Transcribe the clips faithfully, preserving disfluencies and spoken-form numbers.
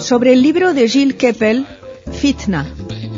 sobre el libro de Gilles Kepel, Fitna.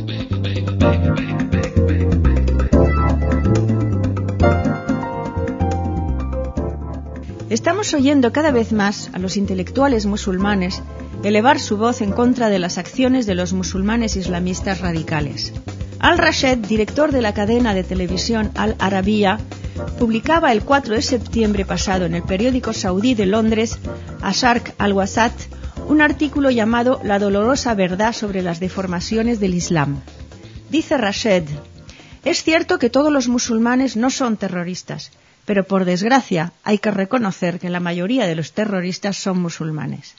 Estamos oyendo cada vez más a los intelectuales musulmanes elevar su voz en contra de las acciones de los musulmanes islamistas radicales. Al-Rashed, director de la cadena de televisión Al Arabiya, publicaba el cuatro de septiembre pasado en el periódico saudí de Londres, Asharq al-Wasat, un artículo llamado La dolorosa verdad sobre las deformaciones del Islam. Dice Rashed: es cierto que todos los musulmanes no son terroristas, pero por desgracia hay que reconocer que la mayoría de los terroristas son musulmanes.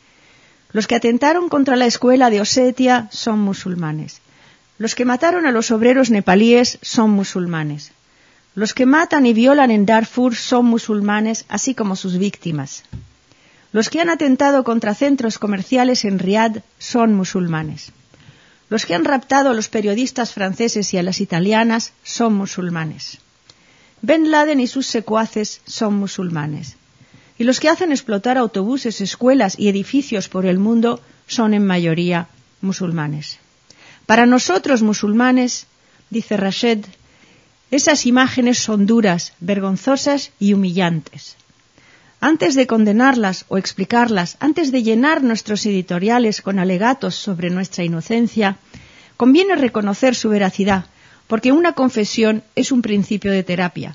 Los que atentaron contra la escuela de Osetia son musulmanes. Los que mataron a los obreros nepalíes son musulmanes. Los que matan y violan en Darfur son musulmanes, así como sus víctimas. Los que han atentado contra centros comerciales en Riad son musulmanes. Los que han raptado a los periodistas franceses y a las italianas son musulmanes. Ben Laden y sus secuaces son musulmanes. Y los que hacen explotar autobuses, escuelas y edificios por el mundo son en mayoría musulmanes. Para nosotros musulmanes, dice Rashed, esas imágenes son duras, vergonzosas y humillantes. Antes de condenarlas o explicarlas, antes de llenar nuestros editoriales con alegatos sobre nuestra inocencia, conviene reconocer su veracidad, porque una confesión es un principio de terapia.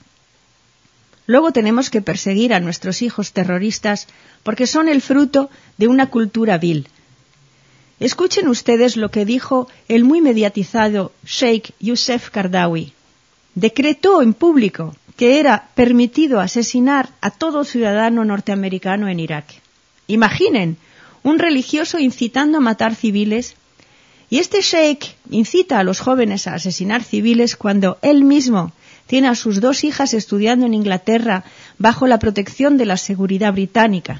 Luego tenemos que perseguir a nuestros hijos terroristas porque son el fruto de una cultura vil. Escuchen ustedes lo que dijo el muy mediatizado Sheikh Youssef Qaradawi. Decretó en público que era permitido asesinar a todo ciudadano norteamericano en Irak. Imaginen, un religioso incitando a matar civiles, y este sheikh incita a los jóvenes a asesinar civiles cuando él mismo tiene a sus dos hijas estudiando en Inglaterra bajo la protección de la seguridad británica.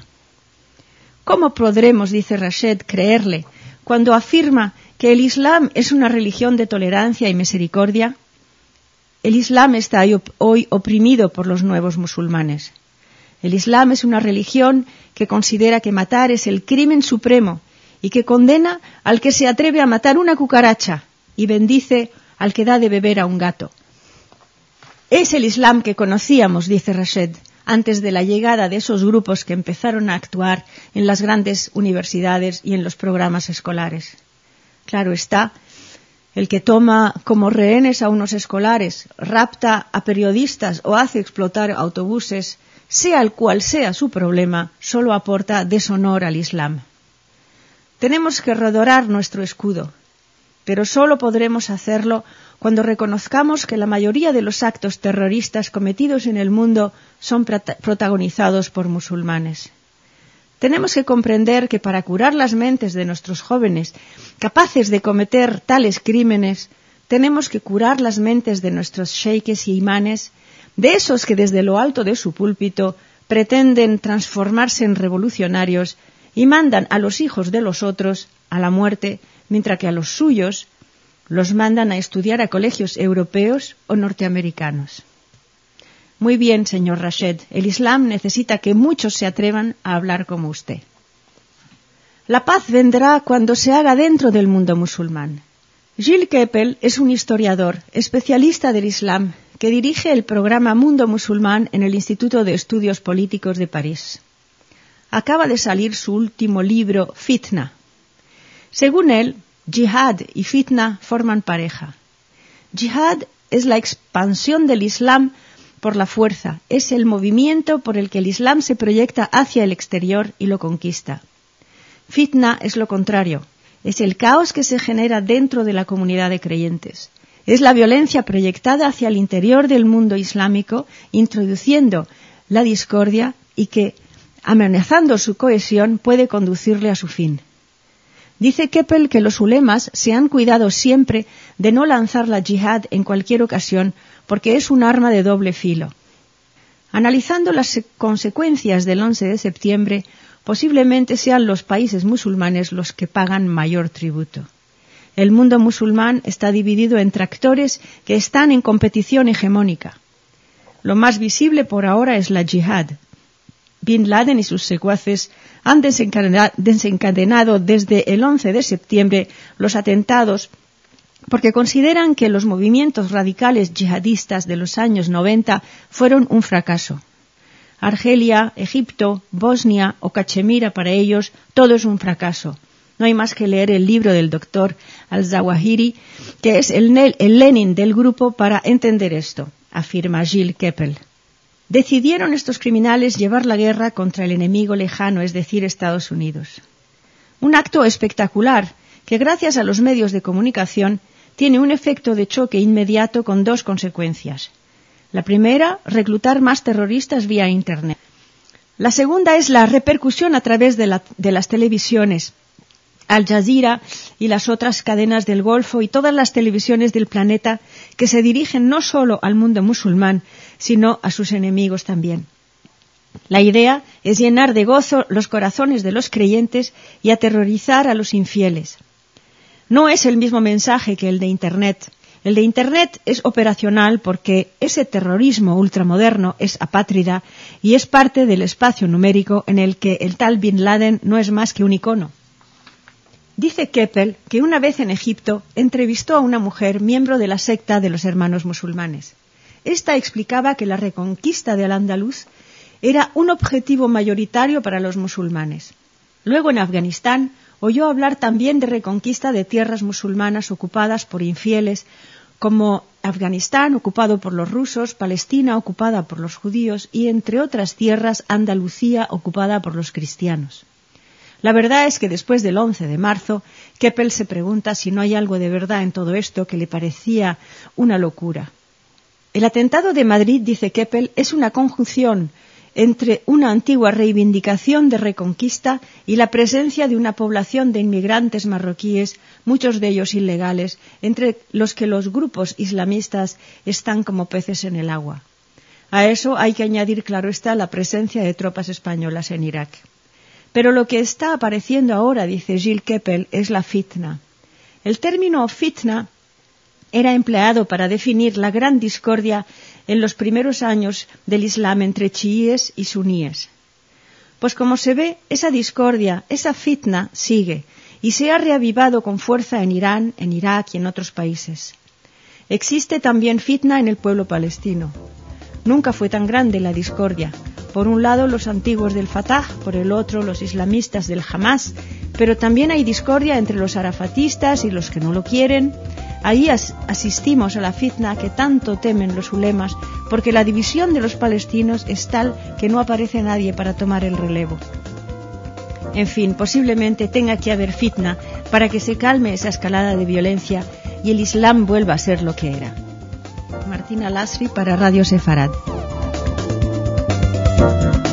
¿Cómo podremos, dice Rashed, creerle cuando afirma que el Islam es una religión de tolerancia y misericordia? El Islam está hoy oprimido por los nuevos musulmanes. El Islam es una religión que considera que matar es el crimen supremo y que condena al que se atreve a matar una cucaracha y bendice al que da de beber a un gato. Es el Islam que conocíamos, dice Rashed, antes de la llegada de esos grupos que empezaron a actuar en las grandes universidades y en los programas escolares. Claro está, el que toma como rehenes a unos escolares, rapta a periodistas o hace explotar autobuses, sea el cual sea su problema, solo aporta deshonor al Islam. Tenemos que redorar nuestro escudo, pero solo podremos hacerlo cuando reconozcamos que la mayoría de los actos terroristas cometidos en el mundo son protagonizados por musulmanes. Tenemos que comprender que para curar las mentes de nuestros jóvenes capaces de cometer tales crímenes, tenemos que curar las mentes de nuestros sheiques y imanes, de esos que desde lo alto de su púlpito pretenden transformarse en revolucionarios y mandan a los hijos de los otros a la muerte, mientras que a los suyos los mandan a estudiar a colegios europeos o norteamericanos. Muy bien, señor Rashed, el Islam necesita que muchos se atrevan a hablar como usted. La paz vendrá cuando se haga dentro del mundo musulmán. Gilles Kepel es un historiador, especialista del Islam, que dirige el programa Mundo Musulmán en el Instituto de Estudios Políticos de París. Acaba de salir su último libro, Fitna. Según él, Jihad y Fitna forman pareja. Jihad es la expansión del Islam por la fuerza, es el movimiento por el que el Islam se proyecta hacia el exterior y lo conquista. Fitna es lo contrario, es el caos que se genera dentro de la comunidad de creyentes. Es la violencia proyectada hacia el interior del mundo islámico, introduciendo la discordia y que, amenazando su cohesión, puede conducirle a su fin. Dice Kepel que los ulemas se han cuidado siempre de no lanzar la yihad en cualquier ocasión porque es un arma de doble filo. Analizando las consecuencias del once de septiembre, posiblemente sean los países musulmanes los que pagan mayor tributo. El mundo musulmán está dividido entre actores que están en competición hegemónica. Lo más visible por ahora es la yihad. Bin Laden y sus secuaces han desencadenado desde el once de septiembre los atentados porque consideran que los movimientos radicales yihadistas de los años noventa fueron un fracaso. Argelia, Egipto, Bosnia o Cachemira, para ellos todo es un fracaso. No hay más que leer el libro del doctor Al-Zawahiri, que es el, el Lenin del grupo, para entender esto, afirma Gilles Kepel. Decidieron estos criminales llevar la guerra contra el enemigo lejano, es decir, Estados Unidos. Un acto espectacular que, gracias a los medios de comunicación, tiene un efecto de choque inmediato con dos consecuencias. La primera, reclutar más terroristas vía Internet. La segunda es la repercusión a través de, la, de las televisiones, Al Jazeera y las otras cadenas del Golfo y todas las televisiones del planeta que se dirigen no solo al mundo musulmán, sino a sus enemigos también. La idea es llenar de gozo los corazones de los creyentes y aterrorizar a los infieles. No es el mismo mensaje que el de Internet. El de Internet es operacional porque ese terrorismo ultramoderno es apátrida y es parte del espacio numérico en el que el tal Bin Laden no es más que un icono. Dice Keppel que una vez en Egipto entrevistó a una mujer miembro de la secta de los hermanos musulmanes. Esta explicaba que la reconquista de Al-Ándalus era un objetivo mayoritario para los musulmanes. Luego en Afganistán oyó hablar también de reconquista de tierras musulmanas ocupadas por infieles, como Afganistán ocupado por los rusos, Palestina ocupada por los judíos y, entre otras tierras, Andalucía ocupada por los cristianos. La verdad es que después del once de marzo, Keppel se pregunta si no hay algo de verdad en todo esto que le parecía una locura. El atentado de Madrid, dice Keppel, es una conjunción entre una antigua reivindicación de reconquista y la presencia de una población de inmigrantes marroquíes, muchos de ellos ilegales, entre los que los grupos islamistas están como peces en el agua. A eso hay que añadir, claro está, la presencia de tropas españolas en Irak. Pero lo que está apareciendo ahora, dice Gilles Keppel, es la fitna. El término fitna era empleado para definir la gran discordia en los primeros años del Islam entre chiíes y suníes. Pues como se ve, esa discordia, esa fitna sigue y se ha reavivado con fuerza en Irán, en Irak y en otros países. Existe también fitna en el pueblo palestino. Nunca fue tan grande la discordia. Por un lado los antiguos del Fatah, por el otro los islamistas del Hamas, pero también hay discordia entre los arafatistas y los que no lo quieren. Ahí as- asistimos a la fitna que tanto temen los ulemas, porque la división de los palestinos es tal que no aparece nadie para tomar el relevo. En fin, posiblemente tenga que haber fitna para que se calme esa escalada de violencia y el Islam vuelva a ser lo que era. Martina Lasri para Radio Sefarad.